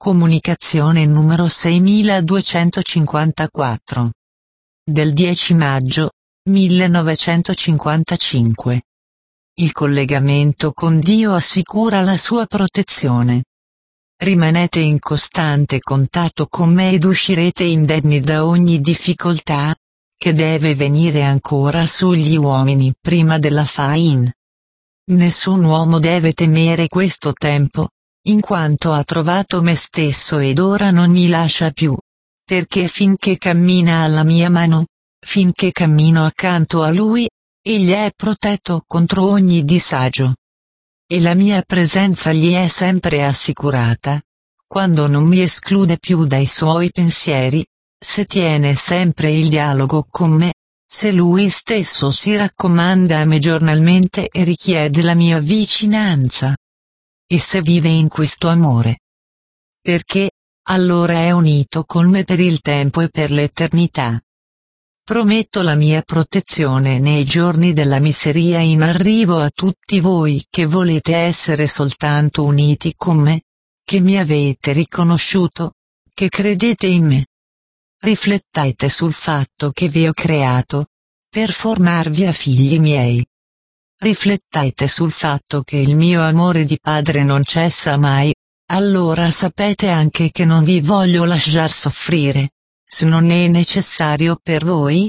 Comunicazione numero 6254. Del 10 maggio 1955. Il collegamento con Dio assicura la sua protezione. Rimanete in costante contatto con me ed uscirete indenni da ogni difficoltà, che deve venire ancora sugli uomini prima della fin. Nessun uomo deve temere questo tempo, in quanto ha trovato me stesso ed ora non mi lascia più. Perché finché cammina alla mia mano, finché cammino accanto a lui, egli è protetto contro ogni disagio. E la mia presenza gli è sempre assicurata, quando non mi esclude più dai suoi pensieri, se tiene sempre il dialogo con me, se lui stesso si raccomanda a me giornalmente e richiede la mia vicinanza. E se vive in questo amore. Perché, allora è unito con me per il tempo e per l'eternità. Prometto la mia protezione nei giorni della miseria in arrivo a tutti voi che volete essere soltanto uniti con me, che mi avete riconosciuto, che credete in me. Riflettete sul fatto che vi ho creato, per formarvi a figli miei. Riflettete sul fatto che il mio amore di padre non cessa mai, allora sapete anche che non vi voglio lasciar soffrire, se non è necessario per voi.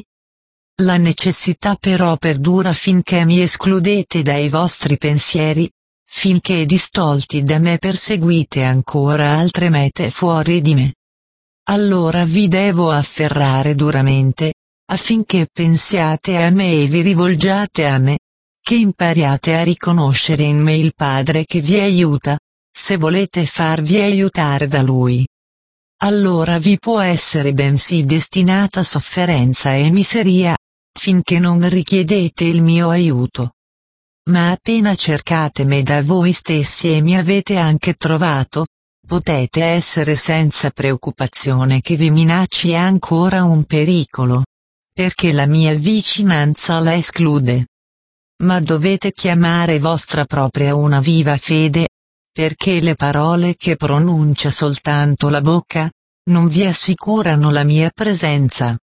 La necessità però perdura finché mi escludete dai vostri pensieri, finché distolti da me perseguite ancora altre mete fuori di me. Allora vi devo afferrare duramente, affinché pensiate a me e vi rivolgiate a me, che impariate a riconoscere in me il Padre che vi aiuta, se volete farvi aiutare da Lui. Allora vi può essere bensì destinata sofferenza e miseria, finché non richiedete il mio aiuto. Ma appena cercate me da voi stessi e mi avete anche trovato, potete essere senza preoccupazione che vi minacci ancora un pericolo, perché la mia vicinanza la esclude. Ma dovete chiamare vostra propria una viva fede, perché le parole che pronuncia soltanto la bocca, non vi assicurano la mia presenza.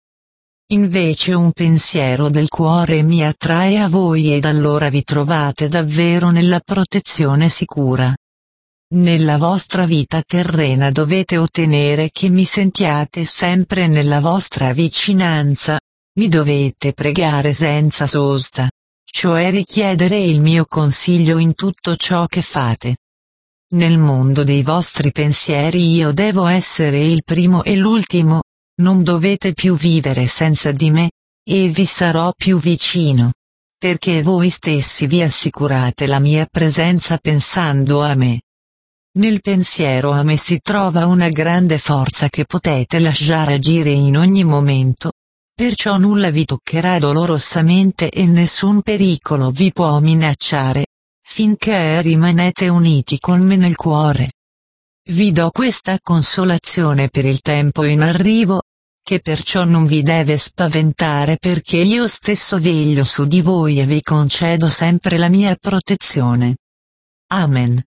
Invece un pensiero del cuore mi attrae a voi ed allora vi trovate davvero nella protezione sicura. Nella vostra vita terrena dovete ottenere che mi sentiate sempre nella vostra vicinanza, mi dovete pregare senza sosta, cioè richiedere il mio consiglio in tutto ciò che fate. Nel mondo dei vostri pensieri io devo essere il primo e l'ultimo, non dovete più vivere senza di me, e vi sarò più vicino. Perché voi stessi vi assicurate la mia presenza pensando a me. Nel pensiero a me si trova una grande forza che potete lasciare agire in ogni momento, perciò nulla vi toccherà dolorosamente e nessun pericolo vi può minacciare, finché rimanete uniti con me nel cuore. Vi do questa consolazione per il tempo in arrivo, che perciò non vi deve spaventare perché io stesso veglio su di voi e vi concedo sempre la mia protezione. Amen.